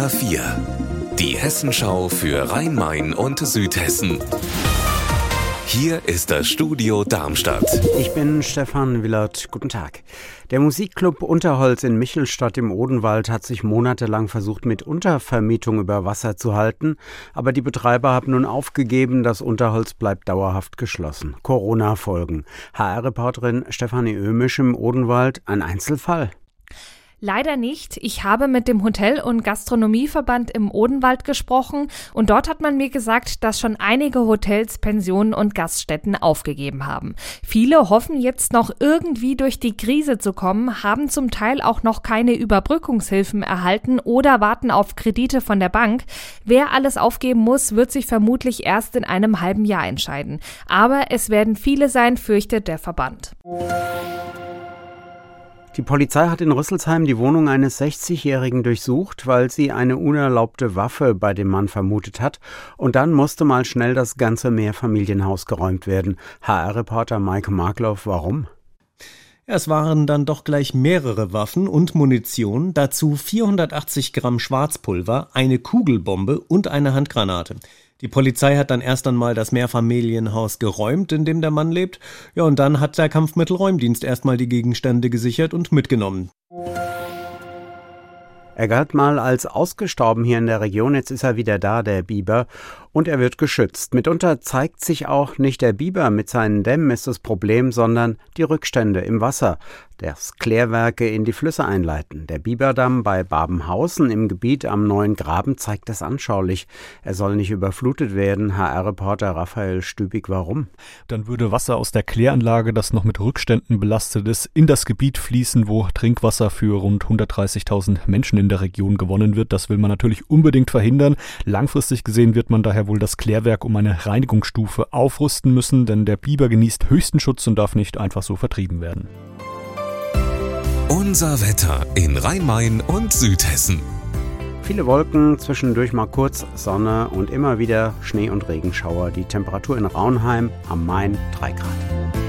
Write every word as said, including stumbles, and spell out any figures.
H vier, die Hessenschau für Rhein-Main und Südhessen. Hier ist das Studio Darmstadt. Ich bin Stefan Willert. Guten Tag. Der Musikclub Unterholz in Michelstadt im Odenwald hat sich monatelang versucht, mit Untervermietung über Wasser zu halten. Aber die Betreiber haben nun aufgegeben, das Unterholz bleibt dauerhaft geschlossen. Corona-Folgen. H R-Reporterin Stefanie Ömisch im Odenwald. Ein Einzelfall? Leider nicht. Ich habe mit dem Hotel- und Gastronomieverband im Odenwald gesprochen und dort hat man mir gesagt, dass schon einige Hotels, Pensionen und Gaststätten aufgegeben haben. Viele hoffen jetzt noch irgendwie durch die Krise zu kommen, haben zum Teil auch noch keine Überbrückungshilfen erhalten oder warten auf Kredite von der Bank. Wer alles aufgeben muss, wird sich vermutlich erst in einem halben Jahr entscheiden. Aber es werden viele sein, fürchtet der Verband. Die Polizei hat in Rüsselsheim die Wohnung eines sechzigjährigen durchsucht, weil sie eine unerlaubte Waffe bei dem Mann vermutet hat. Und dann musste mal schnell das ganze Mehrfamilienhaus geräumt werden. H R-Reporter Maike Markloff, warum? Es waren dann doch gleich mehrere Waffen und Munition, dazu vierhundertachtzig Gramm Schwarzpulver, eine Kugelbombe und eine Handgranate. Die Polizei hat dann erst einmal das Mehrfamilienhaus geräumt, in dem der Mann lebt. Ja, und dann hat der Kampfmittelräumdienst erstmal die Gegenstände gesichert und mitgenommen. Er galt mal als ausgestorben hier in der Region, jetzt ist er wieder da, der Biber, und er wird geschützt. Mitunter zeigt sich auch nicht der Biber mit seinen Dämmen ist das Problem, sondern die Rückstände im Wasser, das Klärwerke in die Flüsse einleiten. Der Biberdamm bei Babenhausen im Gebiet am Neuen Graben zeigt das anschaulich. Er soll nicht überflutet werden. H R-Reporter Raphael Stübig, warum? Dann würde Wasser aus der Kläranlage, das noch mit Rückständen belastet ist, in das Gebiet fließen, wo Trinkwasser für rund hundertdreißigtausend Menschen in der Region gewonnen wird. Das will man natürlich unbedingt verhindern. Langfristig gesehen wird man daher wohl das Klärwerk um eine Reinigungsstufe aufrüsten müssen, denn der Biber genießt höchsten Schutz und darf nicht einfach so vertrieben werden. Unser Wetter in Rhein-Main und Südhessen. Viele Wolken, zwischendurch mal kurz Sonne und immer wieder Schnee- und Regenschauer. Die Temperatur in Raunheim am Main drei Grad.